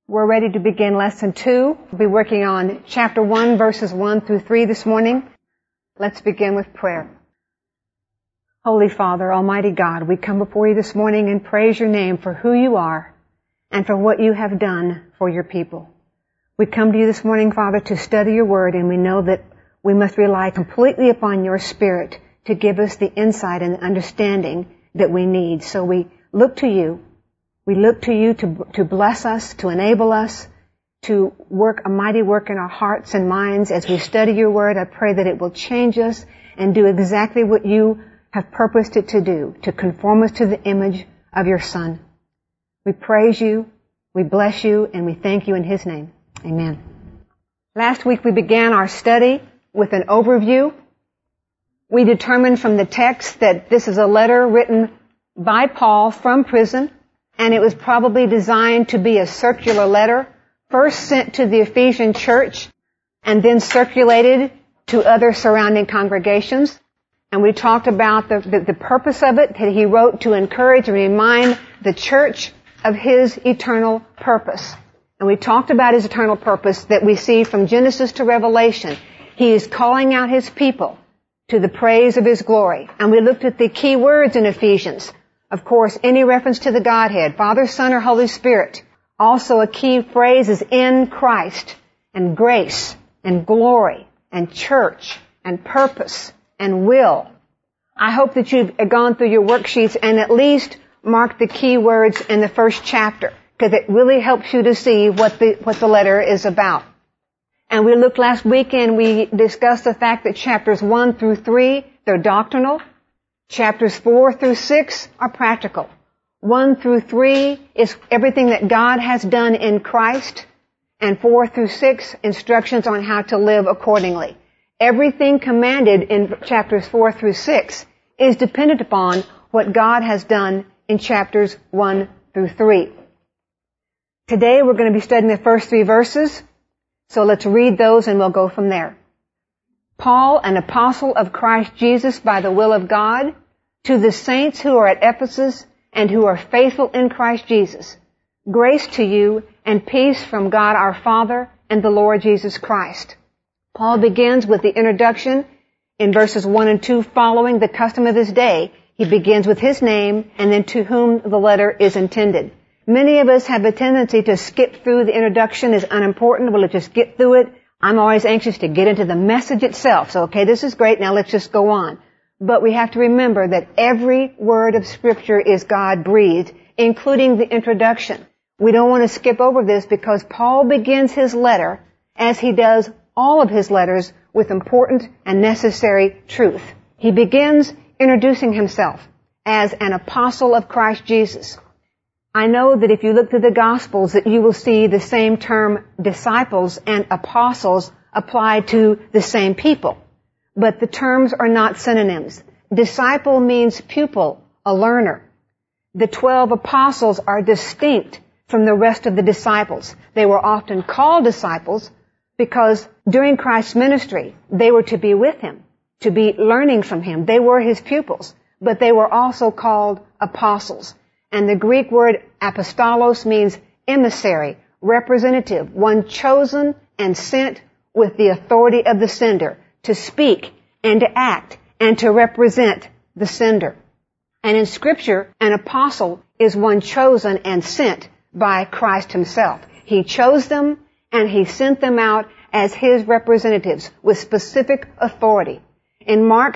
We're ready to begin lesson 2. We'll be working on chapter 1, verses 1 through 3 this morning. Let's begin with prayer. Holy Father, Almighty God, we come before you this morning and praise your name for who you are and for what you have done for your people. We come to you this morning, Father, to study your word, and we know that we must rely completely upon your Spirit to give us the insight and the understanding that we need. So we look to you. We look to you to bless us, to enable us, to work a mighty work in our hearts and minds as we study your word. I pray that it will change us and do exactly what you have purposed it to do, to conform us to the image of your Son. We praise you, we bless you, and we thank you in his name. Amen. Last week we began our study with an overview. We determined from the text that this is a letter written by Paul from prison, and it was probably designed to be a circular letter, first sent to the Ephesian church and then circulated to other surrounding congregations. And we talked about the purpose of it, that he wrote to encourage and remind the church of his eternal purpose. And we talked about his eternal purpose that we see from Genesis to Revelation. He is calling out his people to the praise of his glory. And we looked at the key words in Ephesians. Of course, any reference to the Godhead, Father, Son, or Holy Spirit. Also a key phrase is in Christ, and grace, and glory, and church, and purpose, and will. I hope that you've gone through your worksheets and at least marked the key words in the first chapter, because it really helps you to see what the letter is about. And we looked last week and we discussed the fact that chapters 1 through 3, they're doctrinal. Chapters 4 through 6 are practical. 1 through 3 is everything that God has done in Christ. And 4 through 6, instructions on how to live accordingly. Everything commanded in chapters 4 through 6 is dependent upon what God has done in chapters 1 through 3. Today we're going to be studying the first 3 verses. So let's read those and we'll go from there. Paul, an apostle of Christ Jesus by the will of God, to the saints who are at Ephesus and who are faithful in Christ Jesus, grace to you and peace from God our Father and the Lord Jesus Christ. Paul begins with the introduction in verses 1 and 2 following the custom of his day. He begins with his name and then to whom the letter is intended. Many of us have a tendency to skip through the introduction as unimportant. Well, let's just get through it. I'm always anxious to get into the message itself. So, okay, this is great. Now let's just go on. But we have to remember that every word of Scripture is God-breathed, including the introduction. We don't want to skip over this because Paul begins his letter, as he does all of his letters, with important and necessary truth. He begins introducing himself as an apostle of Christ Jesus. I know that if you look through the Gospels that you will see the same term disciples and apostles applied to the same people. But the terms are not synonyms. Disciple means pupil, a learner. The 12 apostles are distinct from the rest of the disciples. They were often called disciples because during Christ's ministry they were to be with him, to be learning from him. They were his pupils, but they were also called apostles. And the Greek word apostolos means emissary, representative, one chosen and sent with the authority of the sender to speak and to act and to represent the sender. And in Scripture, an apostle is one chosen and sent by Christ himself. He chose them and he sent them out as his representatives with specific authority. In Mark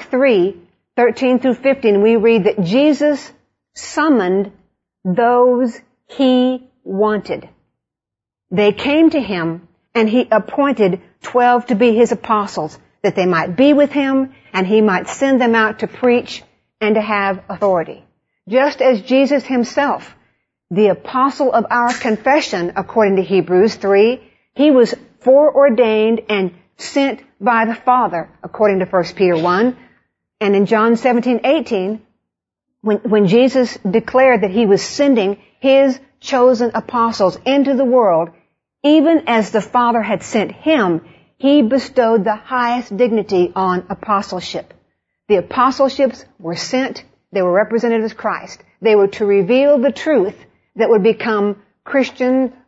3:13 through 15, we read that Jesus summoned those he wanted. They came to him and he appointed 12 to be his apostles, that they might be with him and he might send them out to preach and to have authority. Just as Jesus himself, the apostle of our confession, according to Hebrews 3, he was foreordained and sent by the Father, according to 1 Peter 1. And in John 17:18, when Jesus declared that he was sending his chosen apostles into the world, even as the Father had sent him, he bestowed the highest dignity on apostleship. The apostleships were sent. They were represented as Christ. They were to reveal the truth that would become Christian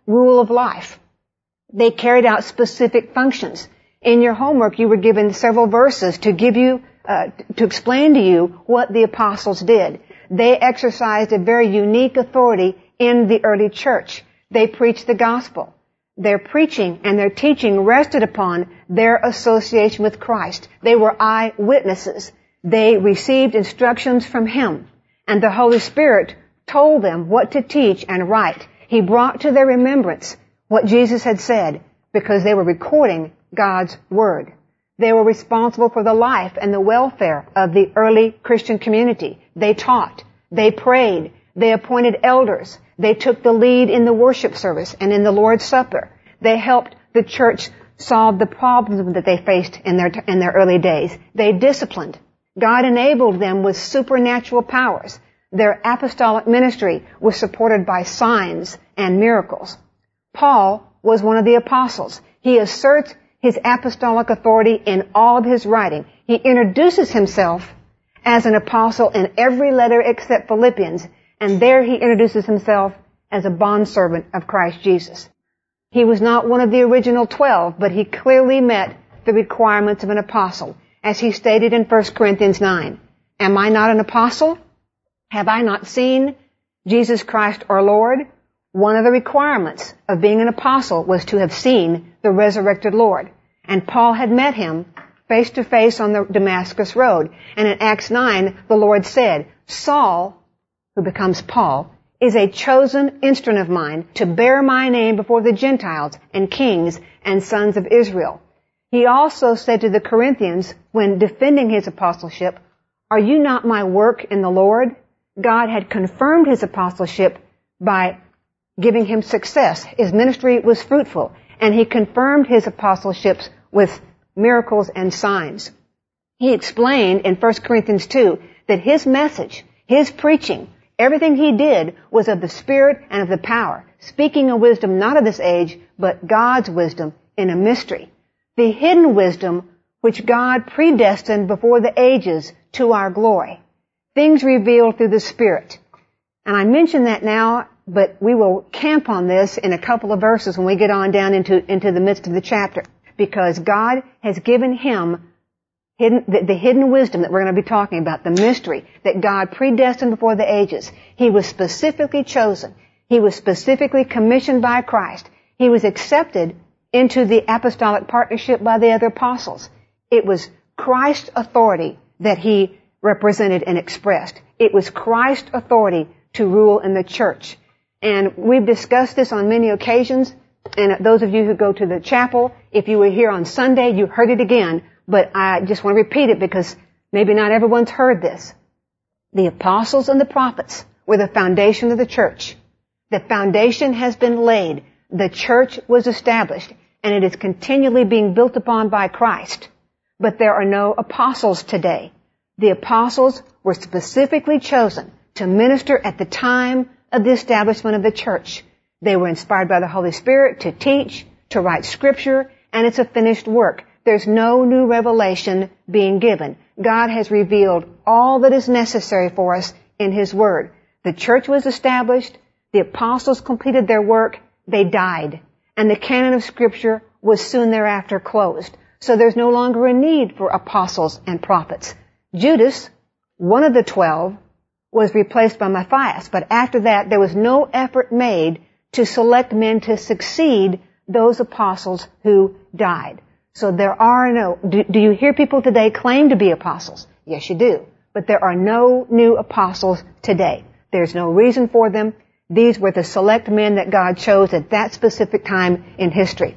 rule of life. They carried out specific functions. In your homework, you were given several verses to give you, to explain to you what the apostles did. They exercised a very unique authority in the early church. They preached the gospel. Their preaching and their teaching rested upon their association with Christ. They were eyewitnesses. They received instructions from Him, and the Holy Spirit told them what to teach and write. He brought to their remembrance what Jesus had said because they were recording God's Word. They were responsible for the life and the welfare of the early Christian community. They taught. They prayed. They appointed elders. They took the lead in the worship service and in the Lord's Supper. They helped the church solve the problems that they faced in their early days. They disciplined. God enabled them with supernatural powers. Their apostolic ministry was supported by signs and miracles. Paul was one of the apostles. He asserts his apostolic authority in all of his writing. He introduces himself as an apostle in every letter except Philippians, and there he introduces himself as a bondservant of Christ Jesus. He was not one of the original 12, but he clearly met the requirements of an apostle, as he stated in 1 Corinthians 9. Am I not an apostle? Have I not seen Jesus Christ our Lord? One of the requirements of being an apostle was to have seen the resurrected Lord. And Paul had met Him face to face on the Damascus road. And in Acts 9, the Lord said, Saul, who becomes Paul, is a chosen instrument of mine to bear my name before the Gentiles and kings and sons of Israel. He also said to the Corinthians, when defending his apostleship, are you not my work in the Lord? God had confirmed his apostleship by giving him success. His ministry was fruitful, and he confirmed his apostleships with miracles and signs. He explained in 1 Corinthians 2 that his message, his preaching, everything he did was of the Spirit and of the power, speaking a wisdom not of this age, but God's wisdom in a mystery. The hidden wisdom which God predestined before the ages to our glory. Things revealed through the Spirit. And I mention that now, but we will camp on this in a couple of verses when we get on down into the midst of the chapter. Because God has given him the hidden wisdom that we're going to be talking about, the mystery that God predestined before the ages. He was specifically chosen. He was specifically commissioned by Christ. He was accepted into the apostolic partnership by the other apostles. It was Christ's authority that he represented and expressed. It was Christ's authority to rule in the church. And we've discussed this on many occasions. And those of you who go to the chapel, if you were here on Sunday, you heard it again. But I just want to repeat it because maybe not everyone's heard this. The apostles and the prophets were the foundation of the church. The foundation has been laid. The church was established, and it is continually being built upon by Christ. But there are no apostles today. The apostles were specifically chosen to minister at the time of the establishment of the church. They were inspired by the Holy Spirit to teach, to write Scripture, and it's a finished work. There's no new revelation being given. God has revealed all that is necessary for us in His Word. The church was established. The apostles completed their work. They died. And the canon of Scripture was soon thereafter closed. So there's no longer a need for apostles and prophets. Judas, one of the 12, was replaced by Matthias. But after that, there was no effort made to select men to succeed those apostles who died. So there are no, do you hear people today claim to be apostles? Yes, you do. But there are no new apostles today. There's no reason for them. These were the select men that God chose at that specific time in history.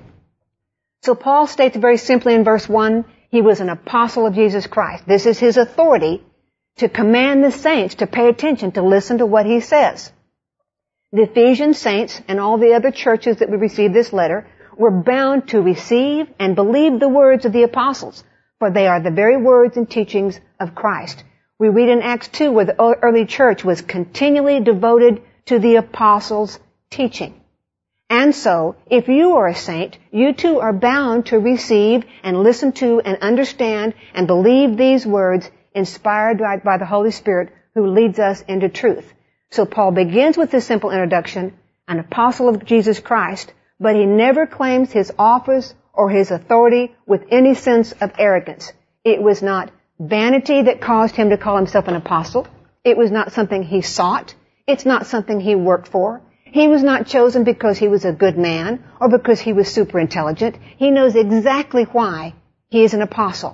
So Paul states very simply in verse 1, he was an apostle of Jesus Christ. This is his authority to command the saints to pay attention, to listen to what he says. The Ephesian saints and all the other churches that would receive this letter were bound to receive and believe the words of the apostles, for they are the very words and teachings of Christ. We read in Acts 2 where the early church was continually devoted to the apostles' teaching. And so, if you are a saint, you too are bound to receive and listen to and understand and believe these words inspired by the Holy Spirit who leads us into truth. So Paul begins with this simple introduction, an apostle of Jesus Christ, but he never claims his office or his authority with any sense of arrogance. It was not vanity that caused him to call himself an apostle. It was not something he sought. It's not something he worked for. He was not chosen because he was a good man or because he was super intelligent. He knows exactly why he is an apostle.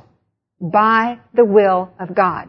By the will of God.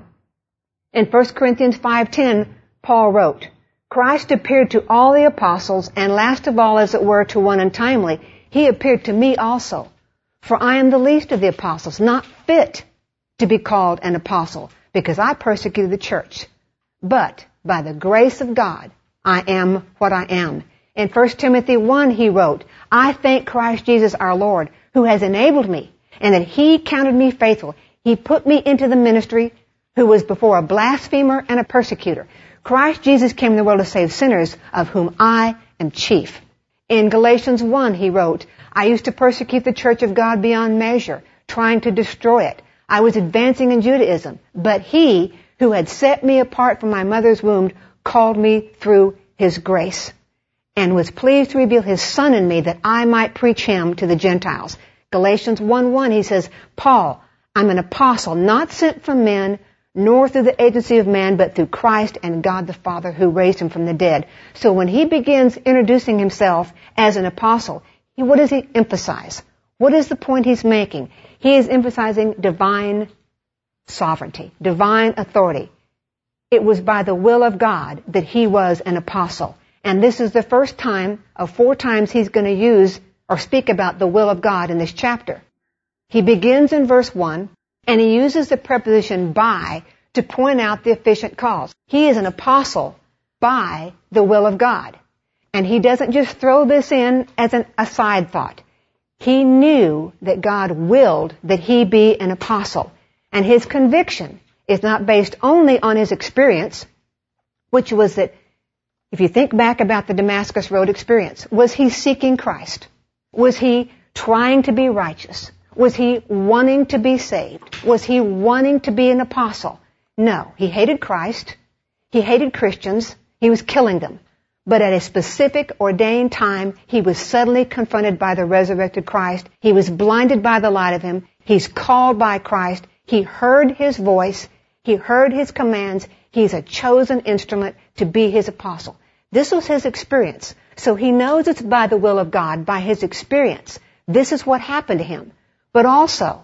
In 1 Corinthians 5:10, Paul wrote, Christ appeared to all the apostles, and last of all, as it were, to one untimely, he appeared to me also. For I am the least of the apostles, not fit to be called an apostle, because I persecuted the church. But by the grace of God, I am what I am. In 1 Timothy 1, he wrote, I thank Christ Jesus our Lord, who has enabled me, and that he counted me faithful. He put me into the ministry, who was before a blasphemer and a persecutor. Christ Jesus came in the world to save sinners, of whom I am chief. In Galatians 1, he wrote, I used to persecute the church of God beyond measure, trying to destroy it. I was advancing in Judaism, but he who had set me apart from my mother's womb called me through his grace and was pleased to reveal his Son in me that I might preach him to the Gentiles. Galatians 1:1, he says, Paul, I'm an apostle, not sent from men, nor through the agency of man, but through Christ and God the Father who raised him from the dead. So when he begins introducing himself as an apostle, what does he emphasize? What is the point he's making? He is emphasizing divine sovereignty, divine authority. It was by the will of God that he was an apostle. And this is the first time of 4 times he's going to use or speak about the will of God in this chapter. He begins in verse 1, and he uses the preposition by to point out the efficient cause. He is an apostle by the will of God. And he doesn't just throw this in as a side thought. He knew that God willed that he be an apostle. And his conviction is not based only on his experience, which was that, if you think back about the Damascus Road experience, was he seeking Christ? Was he trying to be righteous? Was he wanting to be saved? Was he wanting to be an apostle? No. He hated Christ. He hated Christians. He was killing them. But at a specific ordained time, he was suddenly confronted by the resurrected Christ. He was blinded by the light of him. He's called by Christ. He heard his voice. He heard his commands. He's a chosen instrument to be his apostle. This was his experience. So he knows it's by the will of God, by his experience. This is what happened to him. But also,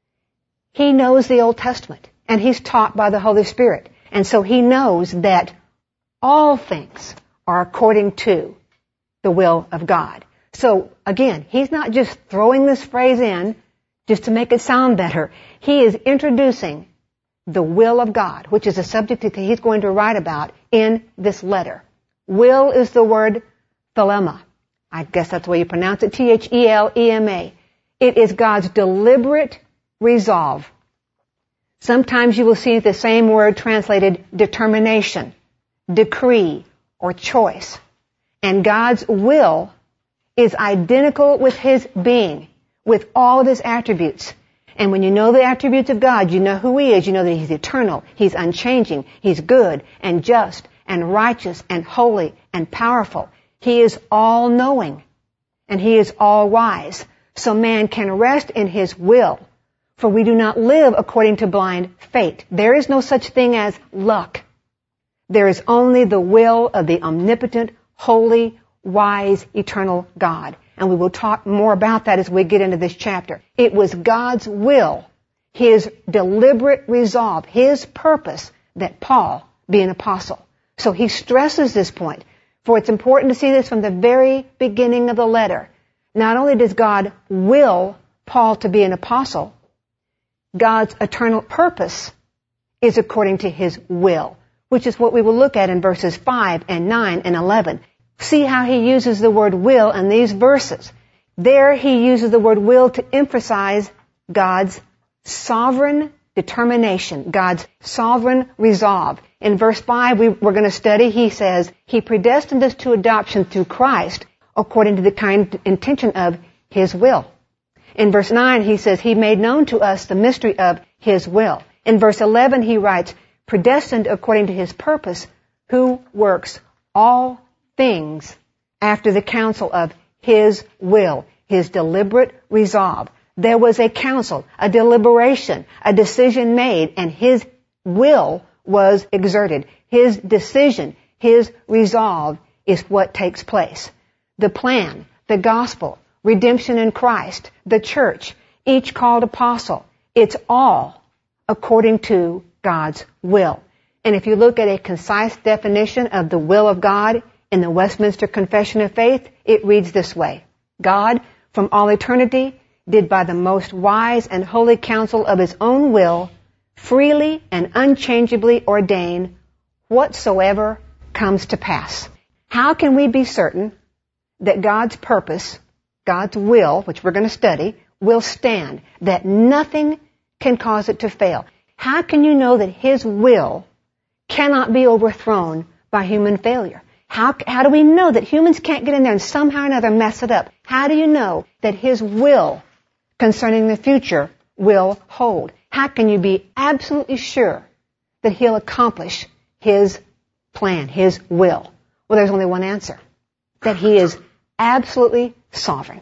he knows the Old Testament, and he's taught by the Holy Spirit. And so he knows that all things are according to the will of God. So again, he's not just throwing this phrase in just to make it sound better. He is introducing the will of God, which is a subject that he's going to write about in this letter. Will is the word thelema. I guess that's the way you pronounce it, T-H-E-L-E-M-A. It is God's deliberate resolve. Sometimes you will see the same word translated determination, decree, or choice. And God's will is identical with his being, with all of his attributes. And when you know the attributes of God, you know who he is. You know that he's eternal, he's unchanging, he's good and just and righteous and holy and powerful. He is all-knowing and he is all-wise. So man can rest in his will, for we do not live according to blind fate. There is no such thing as luck. There is only the will of the omnipotent, holy, wise, eternal God. And we will talk more about that as we get into this chapter. It was God's will, his deliberate resolve, his purpose that Paul be an apostle. So he stresses this point, for it's important to see this from the very beginning of the letter. Not only does God will Paul to be an apostle, God's eternal purpose is according to his will, which is what we will look at in verses 5 and 9 and 11. See how he uses the word will in these verses. There he uses the word will to emphasize God's sovereign determination, God's sovereign resolve. In verse 5 we're going to study, he says, he predestined us to adoption through Christ according to the kind intention of his will. In verse 9 he says, he made known to us the mystery of his will. In verse 11 he writes, predestined according to his purpose, who works all things after the counsel of His will, His deliberate resolve. There was a counsel, a deliberation, a decision made, and His will was exerted. His decision, His resolve is what takes place. The plan, the gospel, redemption in Christ, the church, each called apostle, it's all according to God's will. And if you look at a concise definition of the will of God in the Westminster Confession of Faith, it reads this way: God, from all eternity, did by the most wise and holy counsel of His own will, freely and unchangeably ordain whatsoever comes to pass. How can we be certain that God's purpose, God's will, which we're going to study, will stand, that nothing can cause it to fail? How can you know that His will cannot be overthrown by human failure? How do we know that humans can't get in there and somehow or another mess it up? How do you know that His will concerning the future will hold? How can you be absolutely sure that He'll accomplish His plan, His will? Well, there's only one answer: that He is absolutely sovereign.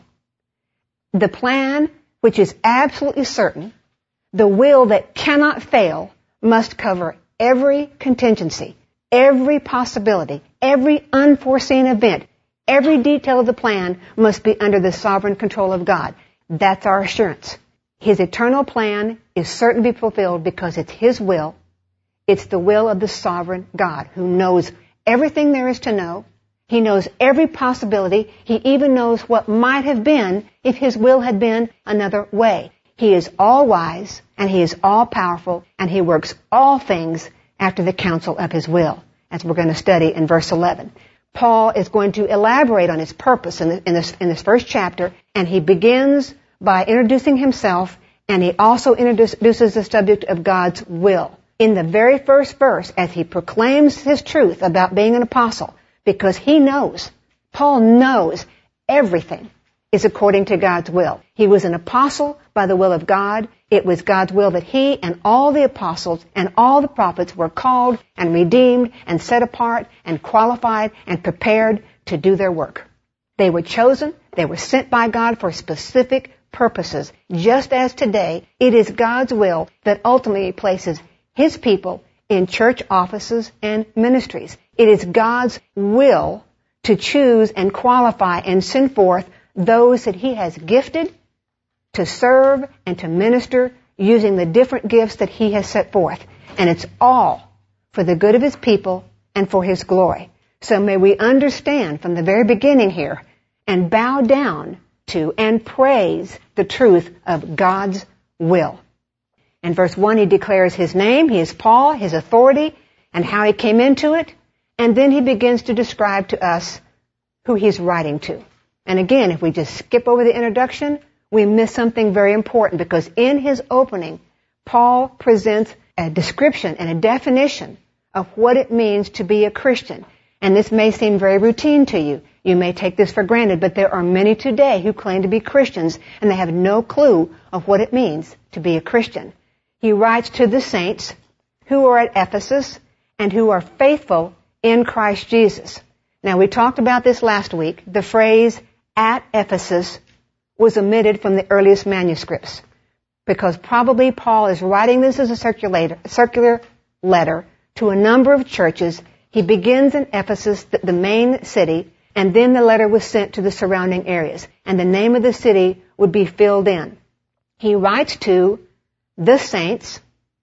The plan, which is absolutely certain, the will that cannot fail, must cover every contingency, every possibility, every unforeseen event. Every detail of the plan must be under the sovereign control of God. That's our assurance. His eternal plan is certain to be fulfilled because it's His will. It's the will of the sovereign God who knows everything there is to know. He knows every possibility. He even knows what might have been if His will had been another way. He is all-wise, and He is all-powerful, and He works all things after the counsel of His will, as we're going to study in verse 11. Paul is going to elaborate on his purpose in this first chapter, and he begins by introducing himself, and he also introduces the subject of God's will. In the very first verse, as he proclaims his truth about being an apostle, because he knows, Paul knows everything is according to God's will. He was an apostle by the will of God. It was God's will that he and all the apostles and all the prophets were called and redeemed and set apart and qualified and prepared to do their work. They were chosen. They were sent by God for specific purposes. Just as today, it is God's will that ultimately places His people in church offices and ministries. It is God's will to choose and qualify and send forth those that He has gifted to serve and to minister using the different gifts that He has set forth. And it's all for the good of His people and for His glory. So may we understand from the very beginning here and bow down to and praise the truth of God's will. In verse 1, he declares his name, he is Paul, his authority, and how he came into it. And then he begins to describe to us who he's writing to. And again, if we just skip over the introduction, we miss something very important, because in his opening, Paul presents a description and a definition of what it means to be a Christian. And this may seem very routine to you. You may take this for granted, but there are many today who claim to be Christians, and they have no clue of what it means to be a Christian. He writes to the saints who are at Ephesus and who are faithful in Christ Jesus. Now, we talked about this last week. The phrase "at Ephesus" was omitted from the earliest manuscripts, because probably Paul is writing this as a circular letter to a number of churches. He begins in Ephesus, the main city, and then the letter was sent to the surrounding areas, and the name of the city would be filled in. He writes to the saints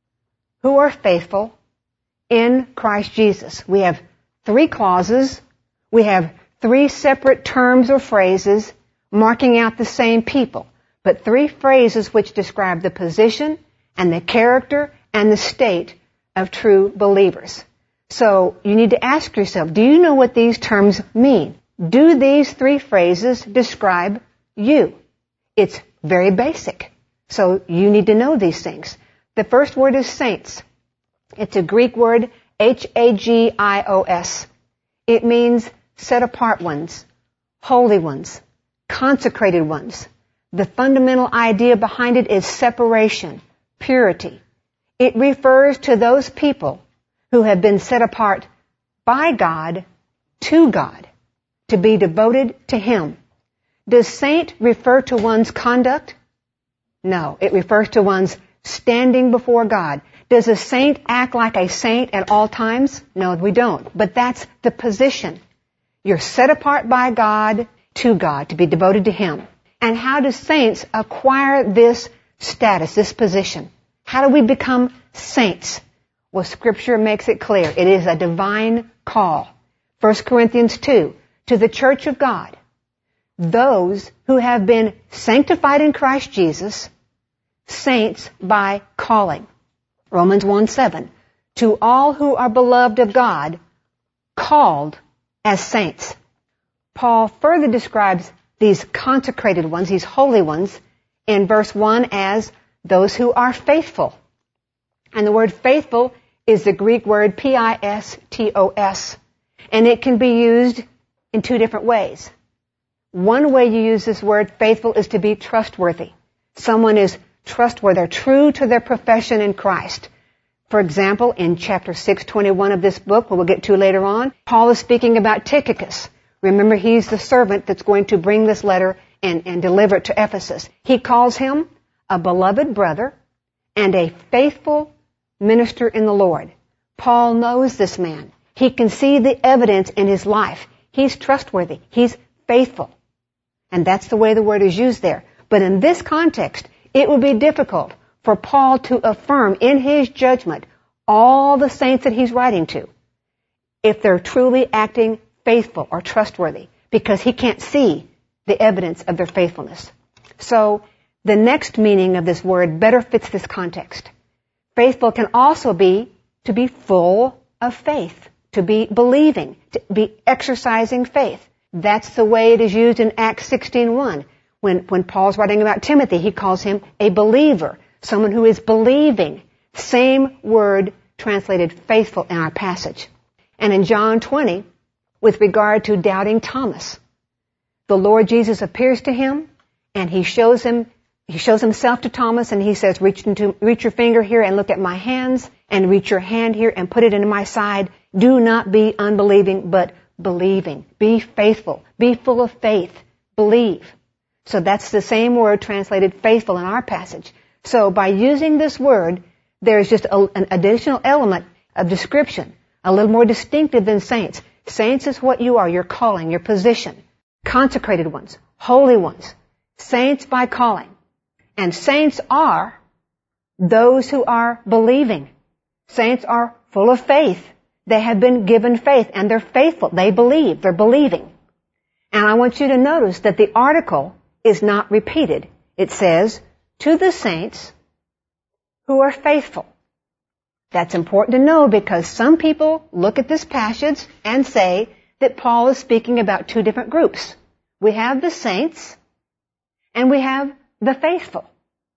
who are faithful in Christ Jesus. We have 3 clauses. We have 3 separate terms or phrases marking out the same people, but 3 phrases which describe the position and the character and the state of true believers. So you need to ask yourself, do you know what these terms mean? Do these 3 phrases describe you? It's very basic. So you need to know these things. The first word is saints. It's a Greek word, Hagios. It means set apart ones, holy ones, consecrated ones. The fundamental idea behind it is separation, purity. It refers to those people who have been set apart by God to God. to be devoted to Him. Does saint refer to one's conduct? No, it refers to one's standing before God. Does a saint act like a saint at all times? No, we don't. But that's the position. You're set apart by God to be devoted to Him. And how do saints acquire this status, this position? How do we become saints? Well, Scripture makes it clear. It is a divine call. 1 Corinthians 2, to the church of God, those who have been sanctified in Christ Jesus, saints by calling. Romans 1:7, to all who are beloved of God, called as saints. Paul further describes these consecrated ones, these holy ones, in verse 1 as those who are faithful. And the word faithful is the Greek word pistos, and it can be used in two different ways. One way you use this word faithful is to be trustworthy. Someone is trustworthy, they're true to their profession in Christ. For example, in chapter 6:21 of this book, what we'll get to later on, Paul is speaking about Tychicus. Remember, he's the servant that's going to bring this letter and deliver it to Ephesus. He calls him a beloved brother and a faithful minister in the Lord. Paul knows this man. He can see the evidence in his life. He's trustworthy. He's faithful. And that's the way the word is used there. But in this context, it would be difficult for Paul to affirm in his judgment all the saints that he's writing to if they're truly acting faithful or trustworthy, because he can't see the evidence of their faithfulness. So the next meaning of this word better fits this context. Faithful can also be to be full of faith, to be believing, to be exercising faith. That's the way it is used in Acts 16:1. When Paul's writing about Timothy, he calls him a believer, someone who is believing. Same word translated faithful in our passage. And in John 20, with regard to doubting Thomas, the Lord Jesus appears to him and he shows himself to Thomas and he says, reach your finger here and look at my hands, and reach your hand here and put it into my side. Do not be unbelieving, but believing. Be faithful. Be full of faith. Believe. So that's the same word translated faithful in our passage. So by using this word, there's just an additional element of description, a little more distinctive than saints. Saints is what you are, your calling, your position. Consecrated ones, holy ones, saints by calling. And saints are those who are believing. Saints are full of faith. They have been given faith and they're faithful. They believe. They're believing. And I want you to notice that the article is not repeated. It says, to the saints who are faithful. That's important to know because some people look at this passage and say that Paul is speaking about two different groups. We have the saints and we have the faithful.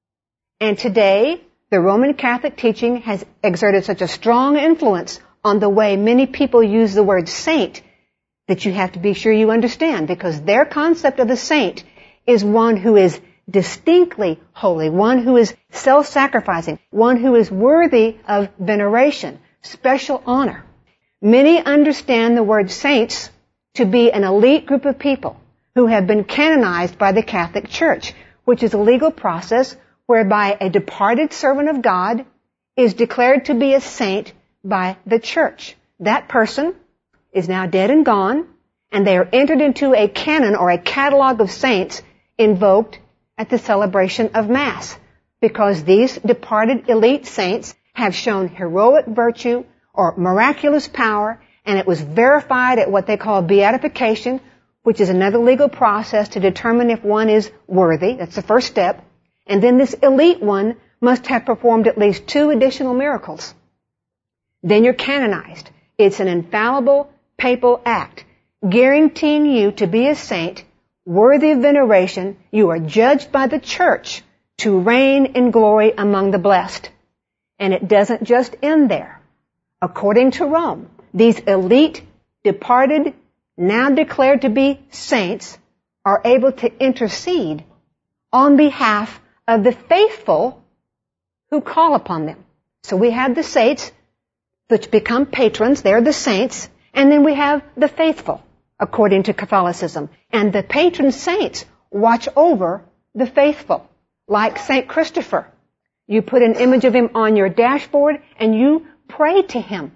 And today, the Roman Catholic teaching has exerted such a strong influence on the way many people use the word saint that you have to be sure you understand, because their concept of a saint is one who is distinctly holy, one who is self-sacrificing, one who is worthy of veneration, special honor. Many understand the word saints to be an elite group of people who have been canonized by the Catholic Church, which is a legal process whereby a departed servant of God is declared to be a saint by the church. That person is now dead and gone, and they are entered into a canon or a catalog of saints invoked at the celebration of Mass, because these departed elite saints have shown heroic virtue or miraculous power, and it was verified at what they call beatification, which is another legal process to determine if one is worthy. That's the first step. And then this elite one must have performed at least 2 additional miracles. Then you're canonized. It's an infallible papal act guaranteeing you to be a saint, worthy of veneration. You are judged by the church to reign in glory among the blessed. And it doesn't just end there. According to Rome, these elite, departed, now declared to be saints are able to intercede on behalf of the faithful who call upon them. So we have the saints, which become patrons. They're the saints. And then we have the faithful, according to Catholicism. And the patron saints watch over the faithful, like St. Christopher. You put an image of him on your dashboard and you pray to him.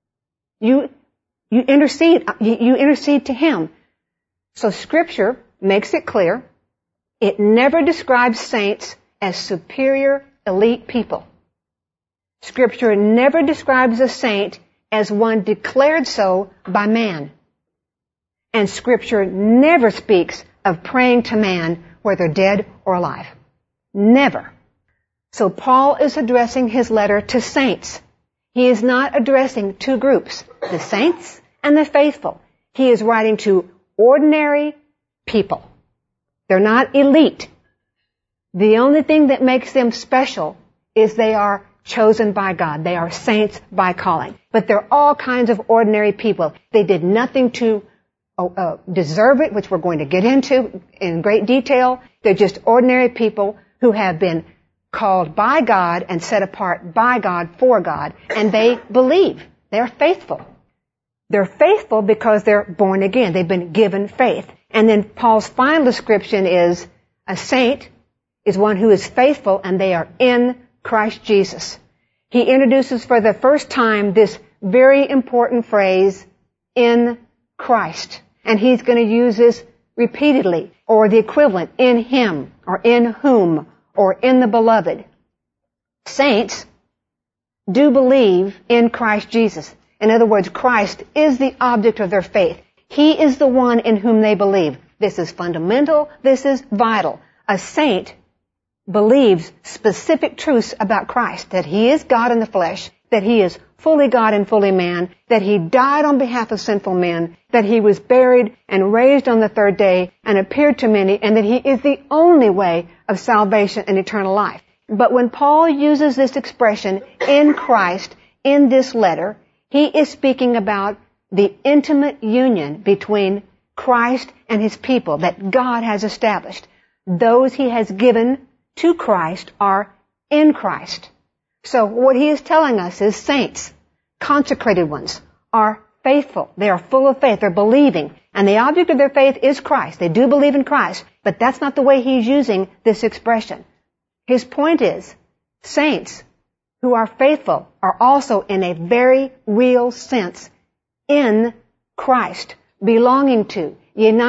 You intercede to him. So Scripture makes it clear it never describes saints as superior, elite people. Scripture never describes a saint as one declared so by man. And Scripture never speaks of praying to man, whether dead or alive. Never. So Paul is addressing his letter to saints. He is not addressing two groups, the saints and the faithful. He is writing to ordinary people. They're not elite. The only thing that makes them special is they are chosen by God. They are saints by calling. But they're all kinds of ordinary people. They did nothing to deserve it, which we're going to get into in great detail. They're just ordinary people who have been called by God and set apart by God for God, and they believe. They're faithful. They're faithful because they're born again. They've been given faith. And then Paul's final description is a saint is one who is faithful and they are in Christ Jesus. He introduces for the first time this very important phrase, in Christ. And he's going to use this repeatedly, or the equivalent, in him, or in whom, or in the beloved. Saints do believe in Christ Jesus. In other words, Christ is the object of their faith. He is the one in whom they believe. This is fundamental. This is vital. A saint believes specific truths about Christ, that he is God in the flesh, that he is fully God and fully man, that he died on behalf of sinful men, that he was buried and raised on the third day and appeared to many, and that he is the only way of salvation and eternal life. But when Paul uses this expression, in Christ, in this letter, he is speaking about the intimate union between Christ and his people that God has established. Those he has given to Christ are in Christ. So what he is telling us is saints, consecrated ones, are faithful. They are full of faith. They're believing. And the object of their faith is Christ. They do believe in Christ. But that's not the way he's using this expression. His point is, saints who are faithful are also in a very real sense in Christ, belonging to,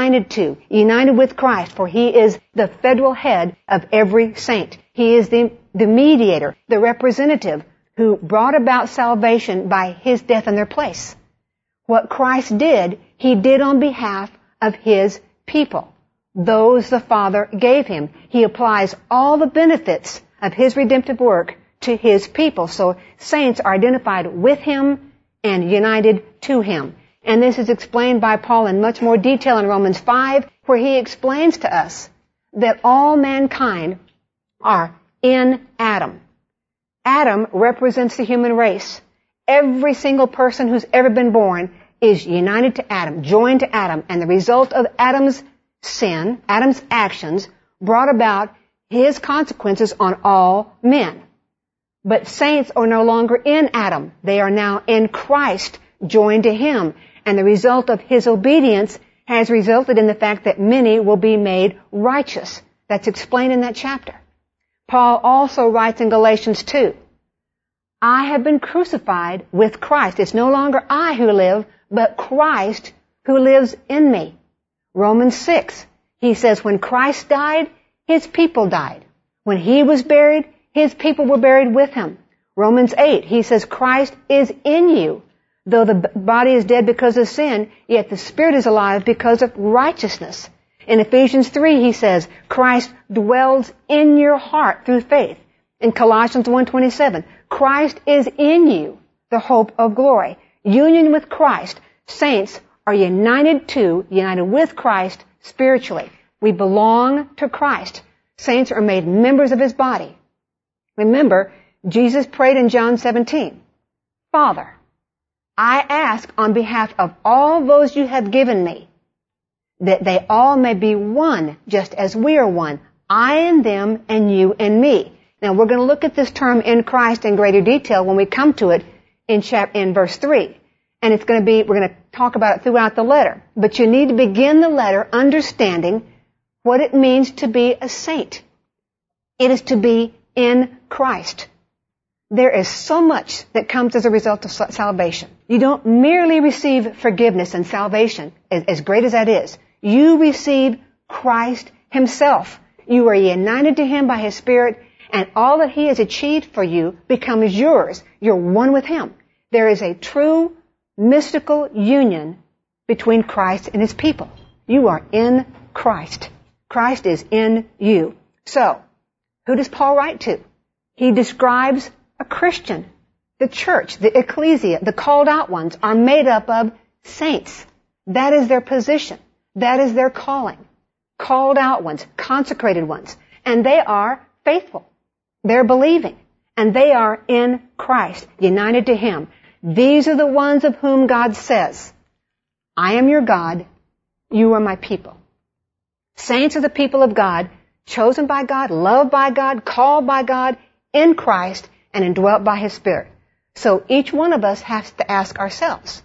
united with Christ, for he is the federal head of every saint. He is the mediator, the representative who brought about salvation by his death in their place. What Christ did, he did on behalf of his people, those the Father gave him. He applies all the benefits of his redemptive work to his people. So saints are identified with him and united to him. And this is explained by Paul in much more detail in Romans 5, where he explains to us that all mankind are in Adam. Adam represents the human race. Every single person who's ever been born is united to Adam, joined to Adam, and the result of Adam's sin, Adam's actions, brought about his consequences on all men. But saints are no longer in Adam. They are now in Christ, joined to him. And the result of his obedience has resulted in the fact that many will be made righteous. That's explained in that chapter. Paul also writes in Galatians 2, I have been crucified with Christ. It's no longer I who live, but Christ who lives in me. Romans 6, he says, when Christ died, his people died. When he was buried, his people were buried with him. Romans 8, he says, Christ is in you. Though the body is dead because of sin, yet the spirit is alive because of righteousness. In Ephesians 3, he says, Christ dwells in your heart through faith. In Colossians 1:27, Christ is in you, the hope of glory. Union with Christ. Saints are united with Christ spiritually. We belong to Christ. Saints are made members of his body. Remember, Jesus prayed in John 17, Father, I ask on behalf of all those you have given me, that they all may be one, just as we are one, I and them and you and me. Now we're going to look at this term in Christ in greater detail when we come to it in verse 3. And we're going to talk about it throughout the letter. But you need to begin the letter understanding what it means to be a saint. It is to be in Christ. There is so much that comes as a result of salvation. You don't merely receive forgiveness and salvation, as great as that is. You receive Christ Himself. You are united to Him by His Spirit, and all that He has achieved for you becomes yours. You're one with Him. There is a true mystical union between Christ and His people. You are in Christ. Christ is in you. So, who does Paul write to? He describes a Christian. The church, the ecclesia, the called out ones are made up of saints. That is their position. That is their calling. Called out ones, consecrated ones. And they are faithful. They're believing. And they are in Christ, united to Him. These are the ones of whom God says, I am your God, you are my people. Saints are the people of God, chosen by God, loved by God, called by God, in Christ, and indwelt by His Spirit. So each one of us has to ask ourselves,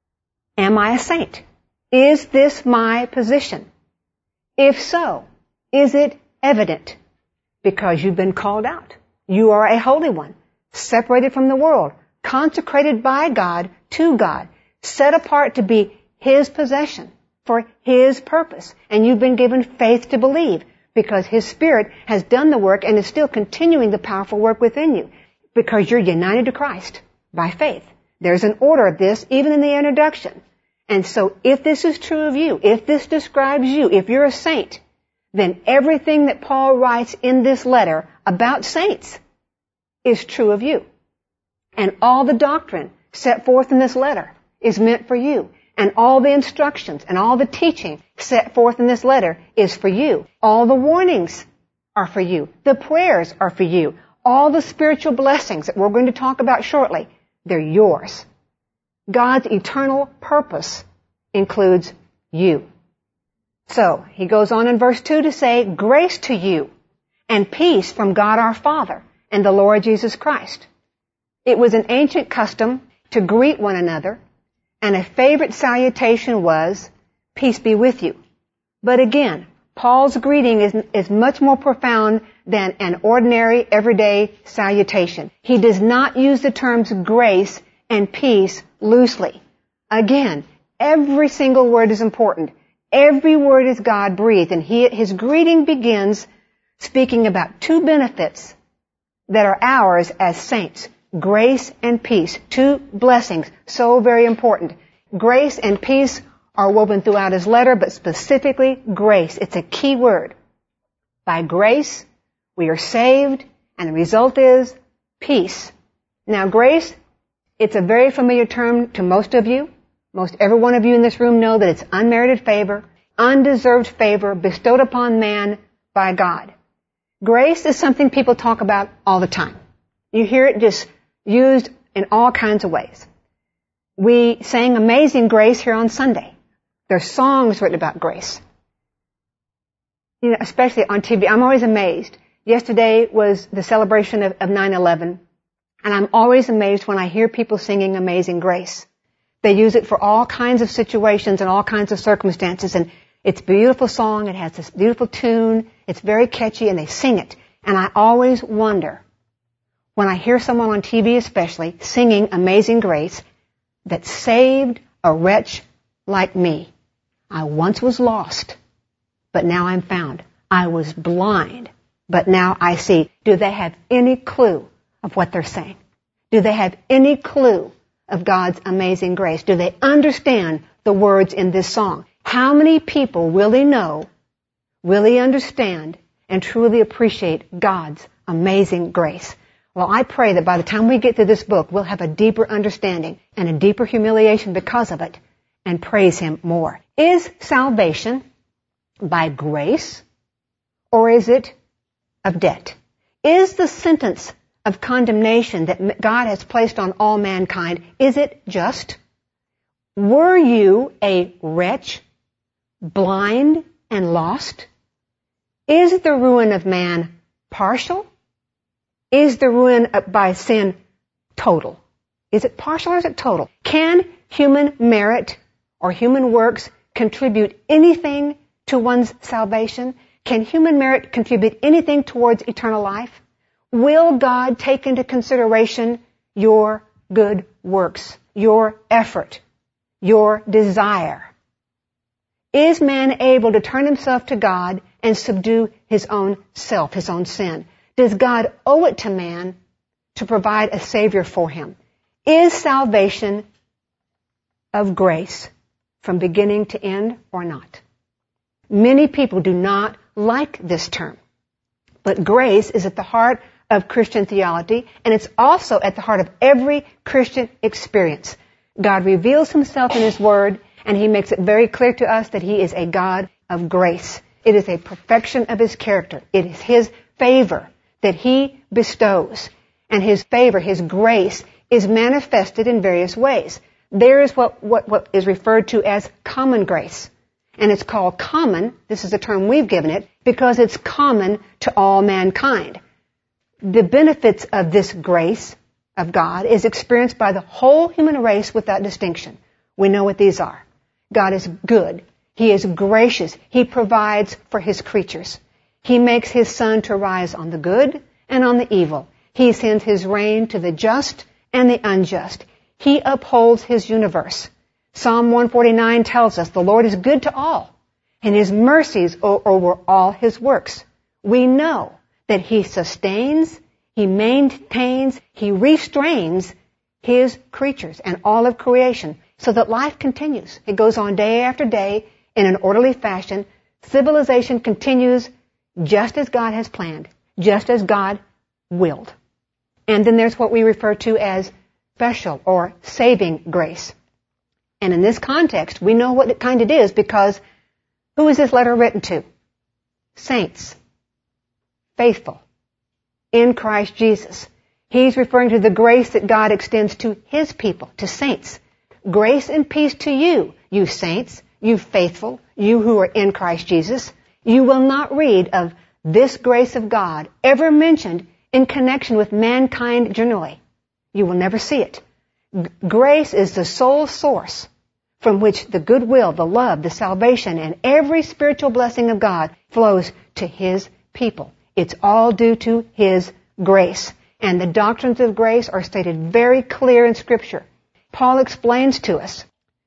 am I a saint? Is this my position? If so, is it evident? Because you've been called out. You are a holy one, separated from the world, consecrated by God to God, set apart to be His possession for His purpose. And you've been given faith to believe because His Spirit has done the work and is still continuing the powerful work within you because you're united to Christ by faith. There's an order of this even in the introduction. And so if this is true of you, if this describes you, if you're a saint, then everything that Paul writes in this letter about saints is true of you. And all the doctrine set forth in this letter is meant for you. And all the instructions and all the teaching set forth in this letter is for you. All the warnings are for you. The prayers are for you. All the spiritual blessings that we're going to talk about shortly, they're yours. God's eternal purpose includes you. So, he goes on in verse 2 to say, grace to you and peace from God our Father and the Lord Jesus Christ. It was an ancient custom to greet one another, and a favorite salutation was, peace be with you. But again, Paul's greeting is much more profound than an ordinary, everyday salutation. He does not use the terms grace and peace loosely. Again, every single word is important. Every word is God-breathed, and his greeting begins speaking about two benefits that are ours as saints. Grace and peace. Two blessings. So very important. Grace and peace are woven throughout his letter, but specifically grace. It's a key word. By grace, we are saved, and the result is peace. Now, grace, it's a very familiar term to most of you. Most every one of you in this room know that it's unmerited favor, undeserved favor bestowed upon man by God. Grace is something people talk about all the time. You hear it just used in all kinds of ways. We sang Amazing Grace here on Sunday. There's songs written about grace. You know, especially on TV. I'm always amazed. Yesterday was the celebration of 9/11, and I'm always amazed when I hear people singing Amazing Grace. They use it for all kinds of situations and all kinds of circumstances, and it's a beautiful song. It has this beautiful tune. It's very catchy, and they sing it. And I always wonder, when I hear someone on TV especially singing Amazing Grace, that saved a wretch like me. I once was lost, but now I'm found. I was blind, but now I see. Do they have any clue of what they're saying? Do they have any clue of God's amazing grace? Do they understand the words in this song? How many people really know, really understand, and truly appreciate God's amazing grace? Well, I pray that by the time we get to this book, we'll have a deeper understanding and a deeper humiliation because of it and praise Him more. Is salvation by grace or is it of debt? Is the sentence of condemnation that God has placed on all mankind, is it just? Were you a wretch, blind and lost? Is the ruin of man partial? Is the ruin by sin total? Is it partial or is it total? Can human merit or human works contribute anything to one's salvation? Can human merit contribute anything towards eternal life? Will God take into consideration your good works, your effort, your desire? Is man able to turn himself to God and subdue his own self, his own sin? Does God owe it to man to provide a Savior for him? Is salvation of grace from beginning to end or not? Many people do not like this term, but grace is at the heart of Christian theology, and it's also at the heart of every Christian experience. God reveals himself in his word, and he makes it very clear to us that he is a God of grace. It is a perfection of his character. It is his favor that he bestows. And his favor, his grace, is manifested in various ways. There is what is referred to as common grace. And it's called common, this is a term we've given it, because it's common to all mankind. The benefits of this grace of God is experienced by the whole human race without distinction. We know what these are. God is good. He is gracious. He provides for his creatures. He makes his sun to rise on the good and on the evil. He sends his rain to the just and the unjust. He upholds his universe. Psalm 149 tells us the Lord is good to all, and his mercies are over all his works. We know that he sustains, he maintains, he restrains his creatures and all of creation so that life continues. It goes on day after day in an orderly fashion. Civilization continues just as God has planned, just as God willed. And then there's what we refer to as special or saving grace. And in this context, we know what kind it is because who is this letter written to? Saints. Faithful. In Christ Jesus. He's referring to the grace that God extends to his people, to saints. Grace and peace to you, you saints, you faithful, you who are in Christ Jesus. You will not read of this grace of God ever mentioned in connection with mankind generally. You will never see it. Grace is the sole source from which the goodwill, the love, the salvation, and every spiritual blessing of God flows to his people. It's all due to his grace. And the doctrines of grace are stated very clear in Scripture. Paul explains to us,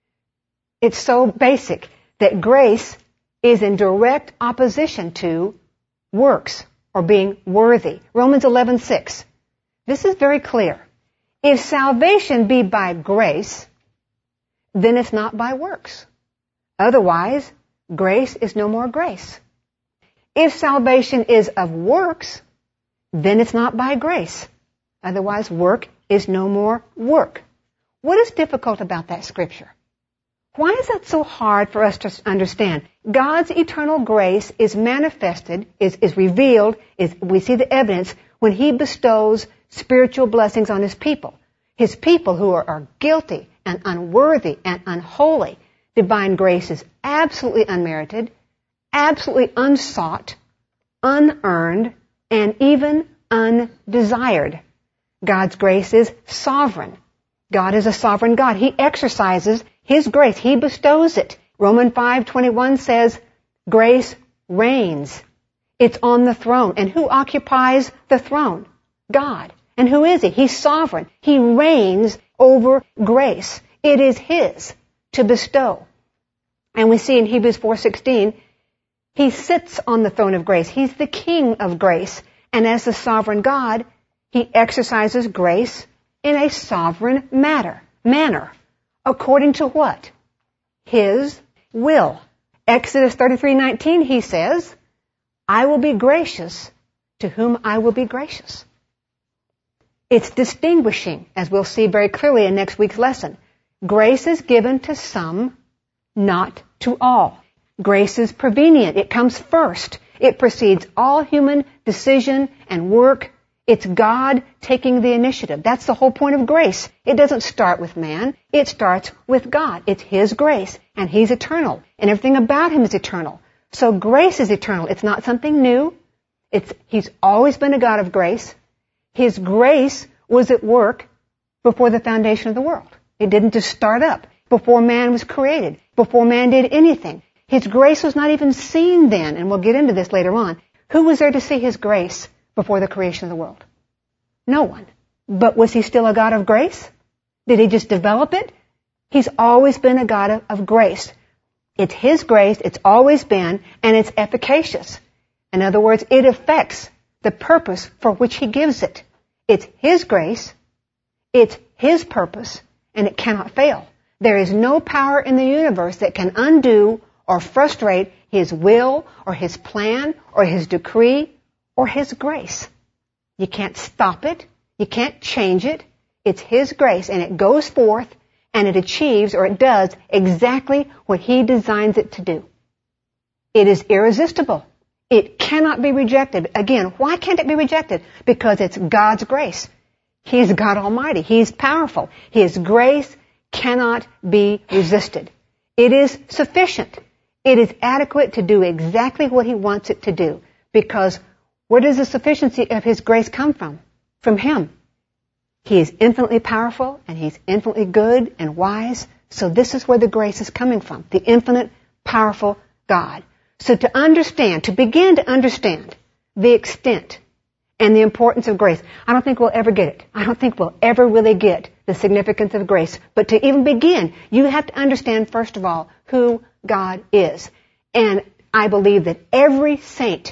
it's so basic, that grace is in direct opposition to works or being worthy. Romans 11:6. This is very clear. If salvation be by grace, then it's not by works. Otherwise, grace is no more grace. If salvation is of works, then it's not by grace. Otherwise, work is no more work. What is difficult about that scripture? Why is that so hard for us to understand? God's eternal grace is manifested, is revealed, we see the evidence when he bestows spiritual blessings on his people. His people who are guilty and unworthy and unholy. Divine grace is absolutely unmerited, absolutely unsought, unearned, and even undesired. God's grace is sovereign. God is a sovereign God. He exercises his grace. He bestows it. Romans 5:21 says, grace reigns. It's on the throne. And who occupies the throne? God. And who is he? He's sovereign. He reigns over grace. It is his to bestow. And we see in Hebrews 4:16, he sits on the throne of grace. He's the king of grace. And as the sovereign God, he exercises grace in a sovereign manner. According to what? His will. Exodus 33:19, he says, I will be gracious to whom I will be gracious. It's distinguishing, as we'll see very clearly in next week's lesson. Grace is given to some, not to all. Grace is prevenient. It comes first. It precedes all human decision and work. It's God taking the initiative. That's the whole point of grace. It doesn't start with man. It starts with God. It's his grace, and he's eternal, and everything about him is eternal. So grace is eternal. It's not something new. He's always been a God of grace. His grace was at work before the foundation of the world. It didn't just start up before man was created, before man did anything. His grace was not even seen then, and we'll get into this later on. Who was there to see His grace before the creation of the world? No one. But was He still a God of grace? Did He just develop it? He's always been a God of grace. It's His grace, it's always been, and it's efficacious. In other words, it affects the purpose for which He gives it. It's His grace, it's His purpose, and it cannot fail. There is no power in the universe that can undo or frustrate His will or His plan or His decree or His grace. You can't stop it. You can't change it. It's His grace, and it goes forth and it achieves, or it does, exactly what He designs it to do. It is irresistible. It cannot be rejected. Again, why can't it be rejected? Because it's God's grace. He is God Almighty. He is powerful. His grace cannot be resisted. It is sufficient. It is adequate to do exactly what He wants it to do. Because where does the sufficiency of His grace come from? From Him. He is infinitely powerful, and He's infinitely good and wise. So this is where the grace is coming from. The infinite, powerful God. So to begin to understand the extent and the importance of grace, I don't think we'll ever get it. I don't think we'll ever really get the significance of grace. But to even begin, you have to understand, first of all, who God is. And I believe that every saint,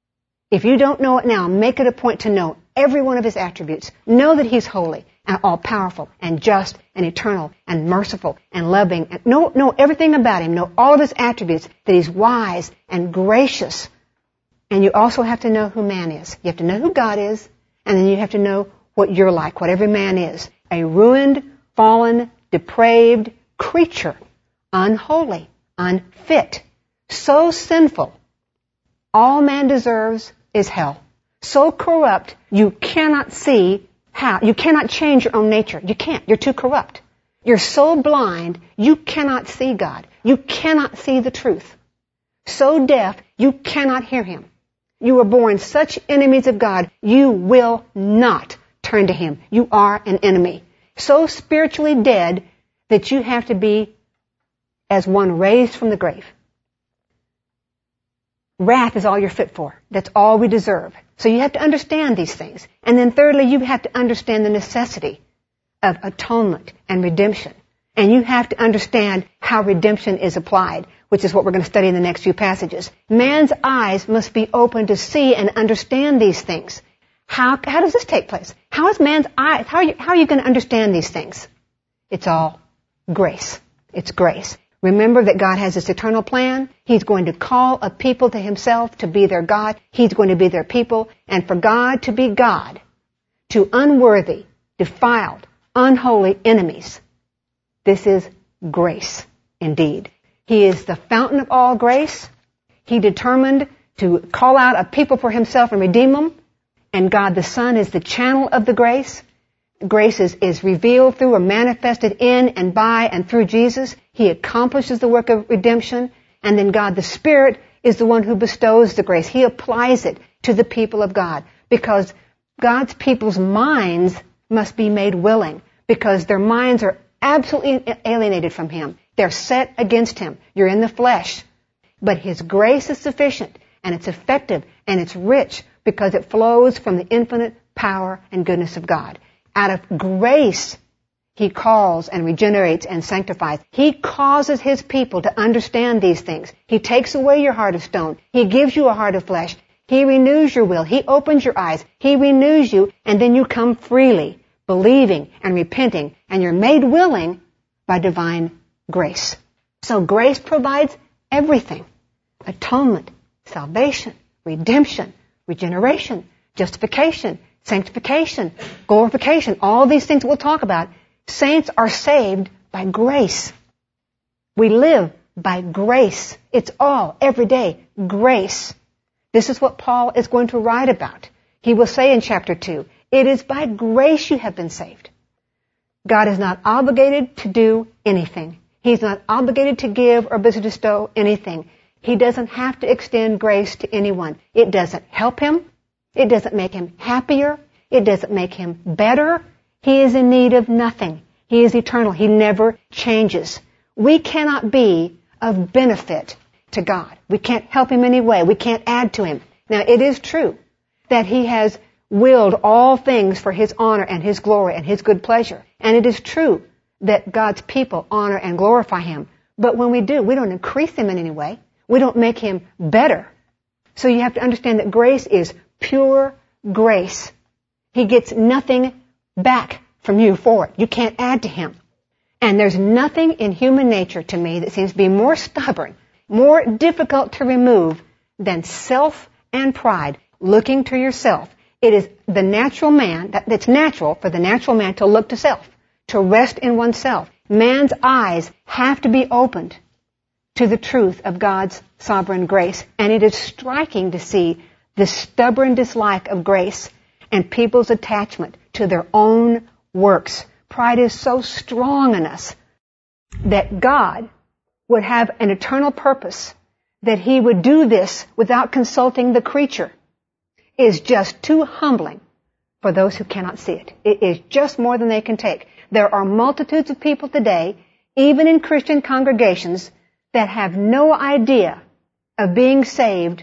if you don't know it now, make it a point to know every one of His attributes. Know that He's holy and all-powerful and just and eternal and merciful and loving. And know everything about Him. Know all of His attributes, that He's wise and gracious. And you also have to know who man is. You have to know who God is, and then you have to know what you're like, what every man is. A ruined, fallen, depraved creature. Unholy, unfit, so sinful. All man deserves is hell. So corrupt, you cannot see how. You cannot change your own nature. You can't. You're too corrupt. You're so blind, you cannot see God. You cannot see the truth. So deaf, you cannot hear Him. You were born such enemies of God, you will not turn to Him. You are an enemy. So spiritually dead that you have to be as one raised from the grave. Wrath is all you're fit for. That's all we deserve. So you have to understand these things. And then thirdly, you have to understand the necessity of atonement and redemption. And you have to understand how redemption is applied, which is what we're going to study in the next few passages. Man's eyes must be open to see and understand these things. How does this take place? How is man's eyes? How are you going to understand these things? It's all grace. It's grace. Remember that God has this eternal plan. He's going to call a people to Himself to be their God. He's going to be their people. And for God to be God to unworthy, defiled, unholy enemies, this is grace indeed. He is the fountain of all grace. He determined to call out a people for Himself and redeem them. And God the Son is the channel of the grace. Grace is revealed through or manifested in and by and through Jesus. He accomplishes the work of redemption. And then God the Spirit is the one who bestows the grace. He applies it to the people of God. Because God's people's minds must be made willing. Because their minds are absolutely alienated from Him. They're set against Him. You're in the flesh. But His grace is sufficient. And it's effective. And it's rich. Because it flows from the infinite power and goodness of God. Out of grace, He calls and regenerates and sanctifies. He causes His people to understand these things. He takes away your heart of stone. He gives you a heart of flesh. He renews your will. He opens your eyes. He renews you, and then you come freely, believing and repenting, and you're made willing by divine grace. So grace provides everything. Atonement, salvation, redemption, regeneration, justification, sanctification, glorification, all these things we'll talk about. Saints are saved by grace. We live by grace. It's all, every day, grace. This is what Paul is going to write about. He will say in chapter 2, it is by grace you have been saved. God is not obligated to do anything. He's not obligated to give or bestow anything. He doesn't have to extend grace to anyone. It doesn't help him. It doesn't make him happier. It doesn't make him better. He is in need of nothing. He is eternal. He never changes. We cannot be of benefit to God. We can't help Him any way. We can't add to Him. Now, it is true that He has willed all things for His honor and His glory and His good pleasure. And it is true that God's people honor and glorify Him. But when we do, we don't increase Him in any way. We don't make Him better. So you have to understand that grace is pure grace. He gets nothing back from you for it. You can't add to Him. And there's nothing in human nature to me that seems to be more stubborn, more difficult to remove than self and pride, looking to yourself. It is the natural man, that's natural for the natural man to look to self, to rest in oneself. Man's eyes have to be opened to the truth of God's sovereign grace. And it is striking to see the stubborn dislike of grace and people's attachment to their own works. Pride is so strong in us that God would have an eternal purpose, that He would do this without consulting the creature, is just too humbling for those who cannot see it. It is just more than they can take. There are multitudes of people today, even in Christian congregations, that have no idea of being saved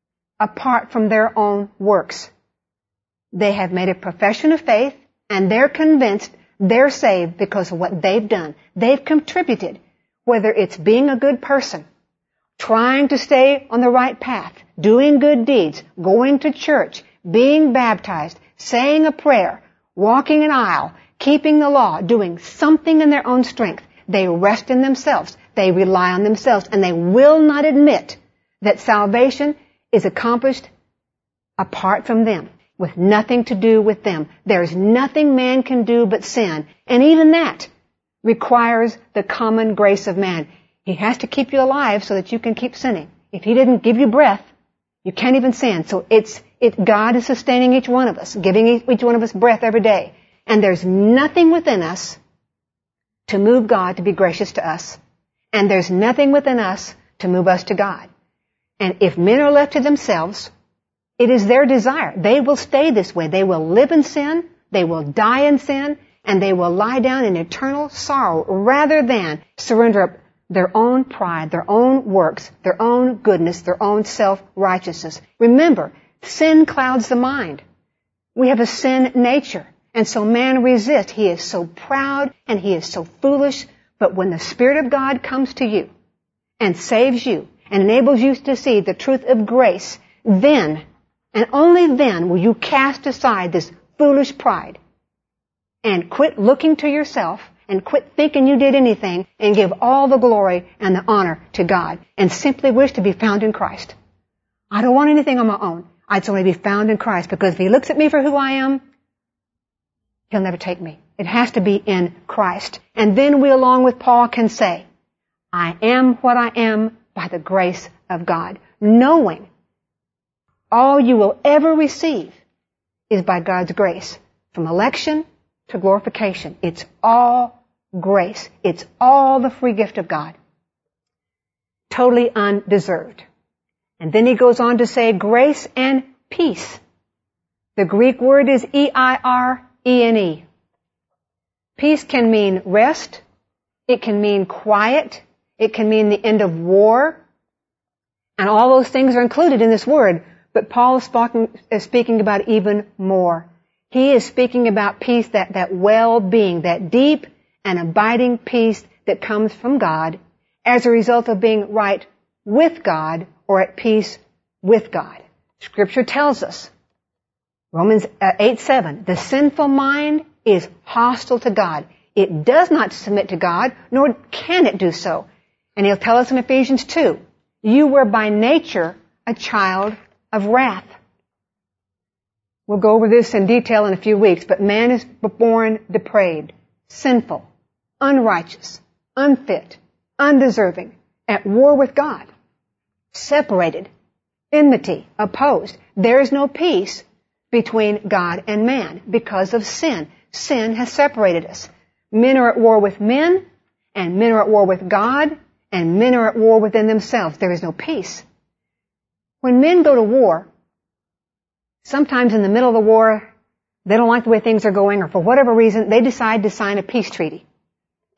apart from their own works. They have made a profession of faith, and they're convinced they're saved because of what they've done. They've contributed, whether it's being a good person, trying to stay on the right path, doing good deeds, going to church, being baptized, saying a prayer, walking an aisle, keeping the law, doing something in their own strength. They rest in themselves. They rely on themselves, and they will not admit that salvation is accomplished apart from them, with nothing to do with them. There's nothing man can do but sin, and even that requires the common grace of man. He has to keep you alive so that you can keep sinning. If He didn't give you breath, you can't even sin. So God is sustaining each one of us, giving each one of us breath every day. And there's nothing within us to move God to be gracious to us. And there's nothing within us to move us to God. And if men are left to themselves, it is their desire. They will stay this way. They will live in sin, they will die in sin, and they will lie down in eternal sorrow rather than surrender up their own pride, their own works, their own goodness, their own self-righteousness. Remember, sin clouds the mind. We have a sin nature. And so man resists. He is so proud and he is so foolish. But when the Spirit of God comes to you and saves you and enables you to see the truth of grace, then, and only then, will you cast aside this foolish pride and quit looking to yourself and quit thinking you did anything and give all the glory and the honor to God and simply wish to be found in Christ. I don't want anything on my own. I just want to be found in Christ, because if He looks at me for who I am, He'll never take me. It has to be in Christ. And then we, along with Paul, can say, I am what I am by the grace of God, knowing all you will ever receive is by God's grace, from election to glorification. It's all grace. It's all the free gift of God. Totally undeserved. And then he goes on to say grace and peace. The Greek word is E-I-R-E-N-E. Peace can mean rest. It can mean quiet. It can mean the end of war. And all those things are included in this word. But Paul is speaking about even more. He is speaking about peace, that well-being, that deep and abiding peace that comes from God as a result of being right with God or at peace with God. Scripture tells us, Romans 8:7, the sinful mind is hostile to God. It does not submit to God, nor can it do so. And he'll tell us in Ephesians 2, you were by nature a child of wrath. We'll go over this in detail in a few weeks, but man is born depraved, sinful, unrighteous, unfit, undeserving, at war with God, separated, enmity, opposed. There is no peace between God and man because of sin. Sin has separated us. Men are at war with men, and men are at war with God, and men are at war within themselves. There is no peace. When men go to war, sometimes in the middle of the war, they don't like the way things are going, or for whatever reason, they decide to sign a peace treaty.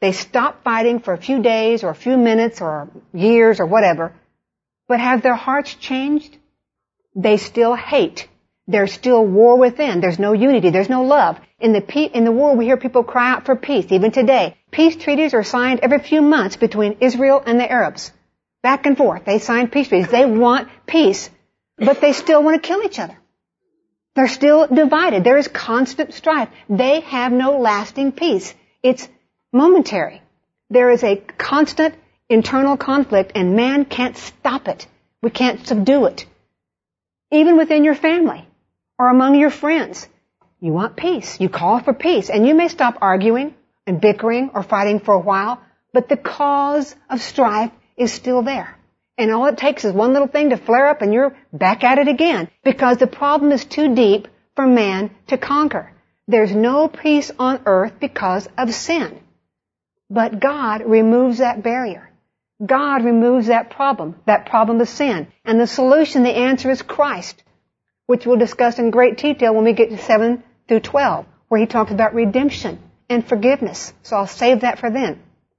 They stop fighting for a few days or a few minutes or years or whatever. But have their hearts changed? They still hate. There's still war within. There's no unity. There's no love. In the war, we hear people cry out for peace, even today. Peace treaties are signed every few months between Israel and the Arabs. Back and forth. They sign peace treaties. They want peace, but they still want to kill each other. They're still divided. There is constant strife. They have no lasting peace. It's momentary. There is a constant internal conflict, and man can't stop it. We can't subdue it. Even within your family or among your friends, you want peace. You call for peace, and you may stop arguing and bickering or fighting for a while, but the cause of strife is still there. And all it takes is one little thing to flare up and you're back at it again, because the problem is too deep for man to conquer. There's no peace on earth because of sin. But God removes that barrier. God removes that problem of sin. And the solution, the answer is Christ, which we'll discuss in great detail when we get to 7 through 12, where he talks about redemption and forgiveness. So I'll save that for then.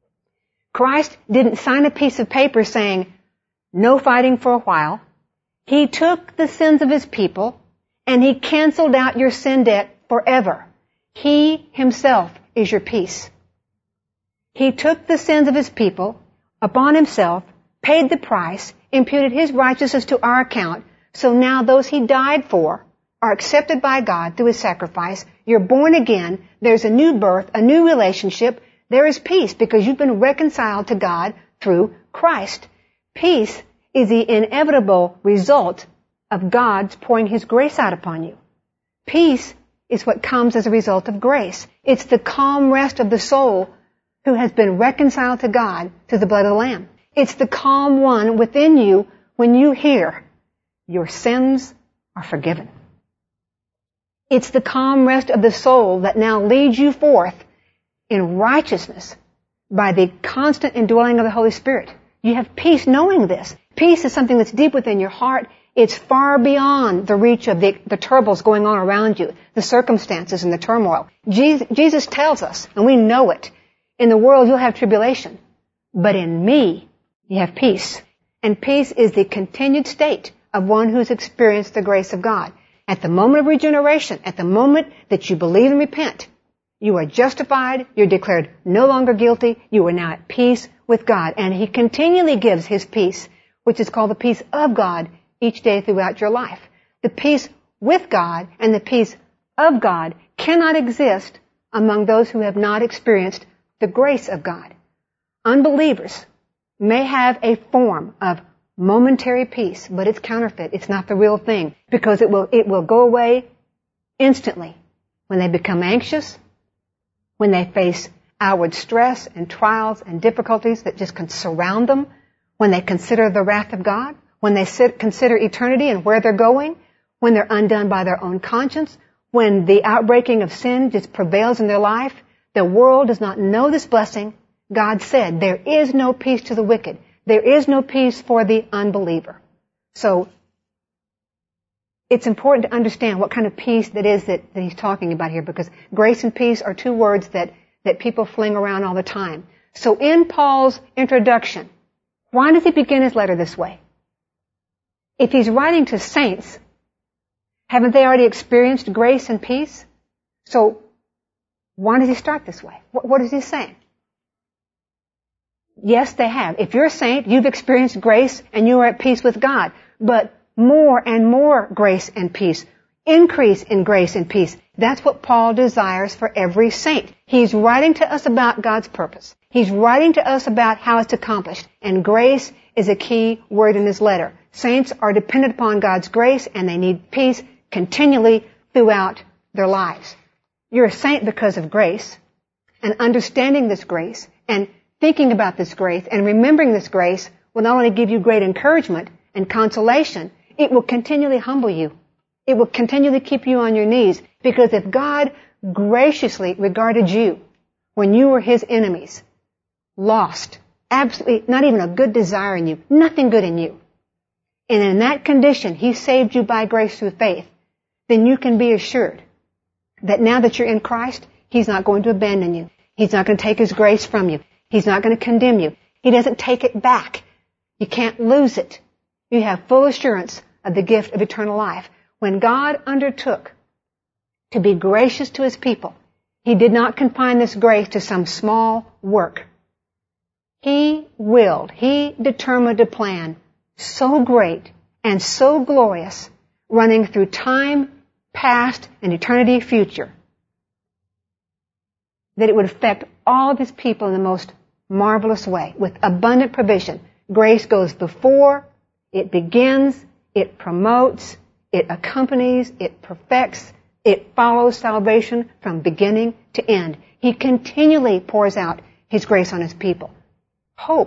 Christ didn't sign a piece of paper saying, no fighting for a while. He took the sins of his people and he canceled out your sin debt forever. He himself is your peace. He took the sins of his people upon himself, paid the price, imputed his righteousness to our account, so now those he died for are accepted by God through his sacrifice. You're born again. There's a new birth, a new relationship. There is peace because you've been reconciled to God through Christ. Peace is the inevitable result of God's pouring his grace out upon you. Peace is what comes as a result of grace. It's the calm rest of the soul who has been reconciled to God through the blood of the Lamb. It's the calm one within you when you hear, your sins are forgiven. It's the calm rest of the soul that now leads you forth in righteousness by the constant indwelling of the Holy Spirit. You have peace knowing this. Peace is something that's deep within your heart. It's far beyond the reach of the troubles going on around you, the circumstances and the turmoil. Jesus tells us, and we know it, in the world you'll have tribulation, but in me you have peace. And peace is the continued state of one who's experienced the grace of God. At the moment of regeneration, at the moment that you believe and repent, you are justified, you're declared no longer guilty, you are now at peace with God. And he continually gives his peace, which is called the peace of God, each day throughout your life. The peace with God and the peace of God cannot exist among those who have not experienced the grace of God. Unbelievers may have a form of momentary peace, but it's counterfeit. It's not the real thing, because it will go away instantly when they become anxious, when they face outward stress and trials and difficulties that just can surround them, when they consider the wrath of God, when they consider eternity and where they're going, when they're undone by their own conscience, when the outbreaking of sin just prevails in their life. The world does not know this blessing. God said, there is no peace to the wicked. There is no peace for the unbeliever. So it's important to understand what kind of peace that is that he's talking about here, because grace and peace are two words that people fling around all the time. So in Paul's introduction, why does he begin his letter this way? If he's writing to saints, haven't they already experienced grace and peace? So why does he start this way? What is he saying? Yes, they have. If you're a saint, you've experienced grace and you are at peace with God. But more and more grace and peace. Increase in grace and peace. That's what Paul desires for every saint. He's writing to us about God's purpose. He's writing to us about how it's accomplished. And grace is a key word in his letter. Saints are dependent upon God's grace and they need peace continually throughout their lives. You're a saint because of grace, and understanding this grace and thinking about this grace and remembering this grace will not only give you great encouragement and consolation, it will continually humble you. It will continually keep you on your knees, because if God graciously regarded you when you were his enemies, lost, absolutely not even a good desire in you, nothing good in you, and in that condition he saved you by grace through faith, then you can be assured that now that you're in Christ, he's not going to abandon you. He's not going to take His grace from you. He's not going to condemn you. He doesn't take it back. You can't lose it. You have full assurance of the gift of eternal life. When God undertook to be gracious to His people, He did not confine this grace to some small work. He determined a plan so great and so glorious, running through time past and eternity future, that it would affect all of His people in the most marvelous way, with abundant provision. Grace goes before, it begins, it promotes, it accompanies, it perfects, it follows salvation from beginning to end. He continually pours out His grace on His people. Hope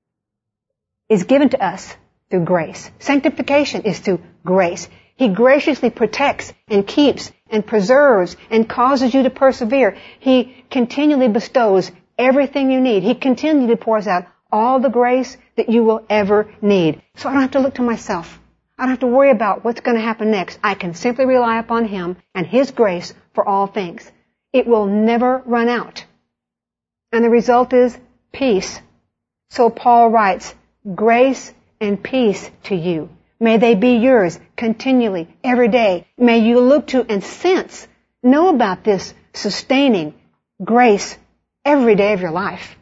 is given to us through grace. Sanctification is through grace. He graciously protects and keeps and preserves and causes you to persevere. He continually bestows everything you need. He continually pours out all the grace that you will ever need. So I don't have to look to myself. I don't have to worry about what's going to happen next. I can simply rely upon Him and His grace for all things. It will never run out. And the result is peace. So Paul writes, grace and peace to you. May they be yours continually, every day. May you look to and sense, know about this sustaining grace every day of your life.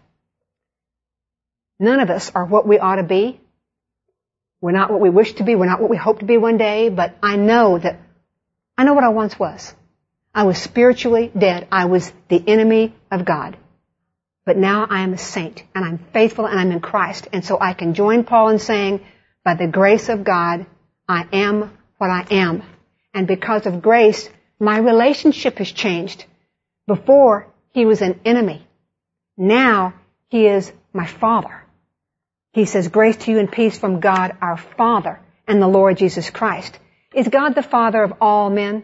None of us are what we ought to be. We're not what we wish to be. We're not what we hope to be one day. But I know what I once was. I was spiritually dead. I was the enemy of God. But now I am a saint, and I'm faithful, and I'm in Christ. And so I can join Paul in saying, by the grace of God, I am what I am. And because of grace, my relationship has changed. Before, he was an enemy. Now, he is my Father. He says, grace to you and peace from God our Father and the Lord Jesus Christ. Is God the Father of all men?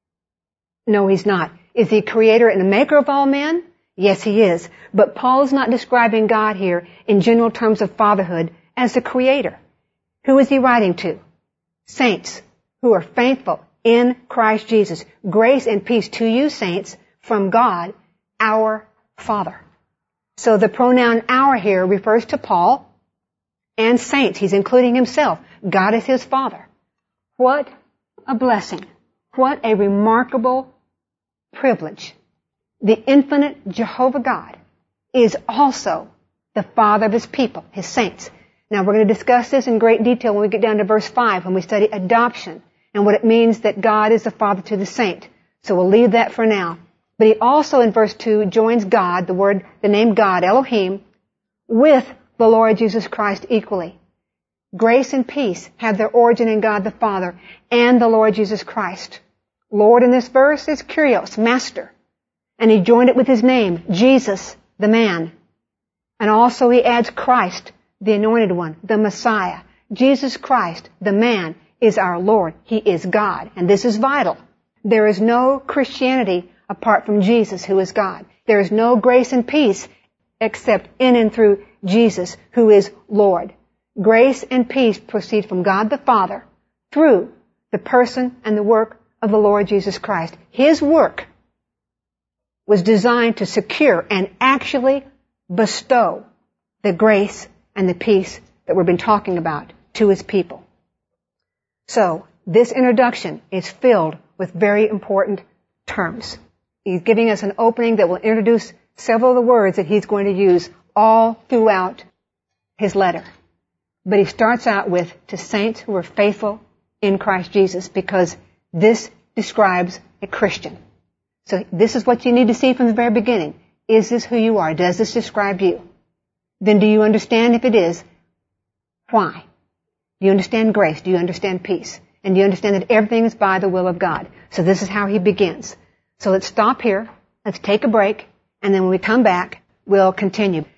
No, He's not. Is He creator and the maker of all men? Yes, He is. But Paul's not describing God here in general terms of fatherhood as the creator. Who is he writing to? Saints who are faithful in Christ Jesus. Grace and peace to you, saints, from God, our Father. So the pronoun our here refers to Paul and saints. He's including himself. God is his Father. What a blessing. What a remarkable privilege. The infinite Jehovah God is also the Father of His people, His saints. Now we're going to discuss this in great detail when we get down to verse 5, when we study adoption and what it means that God is the Father to the saint. So we'll leave that for now. But he also in verse 2 joins God, the name God, Elohim, with the Lord Jesus Christ equally. Grace and peace have their origin in God the Father and the Lord Jesus Christ. Lord in this verse is Kyrios, Master. And he joined it with his name, Jesus, the man. And also he adds Christ, the Anointed One, the Messiah. Jesus Christ, the man, is our Lord. He is God. And this is vital. There is no Christianity apart from Jesus, who is God. There is no grace and peace except in and through Jesus, who is Lord. Grace and peace proceed from God the Father through the person and the work of the Lord Jesus Christ. His work was designed to secure and actually bestow the grace and the peace that we've been talking about to His people. So, this introduction is filled with very important terms. He's giving us an opening that will introduce several of the words that he's going to use all throughout his letter. But he starts out with, to saints who are faithful in Christ Jesus, because this describes a Christian. So this is what you need to see from the very beginning. Is this who you are? Does this describe you? Then do you understand, if it is, why? Do you understand grace? Do you understand peace? And do you understand that everything is by the will of God? So this is how he begins. So let's stop here. Let's take a break. And then when we come back, we'll continue.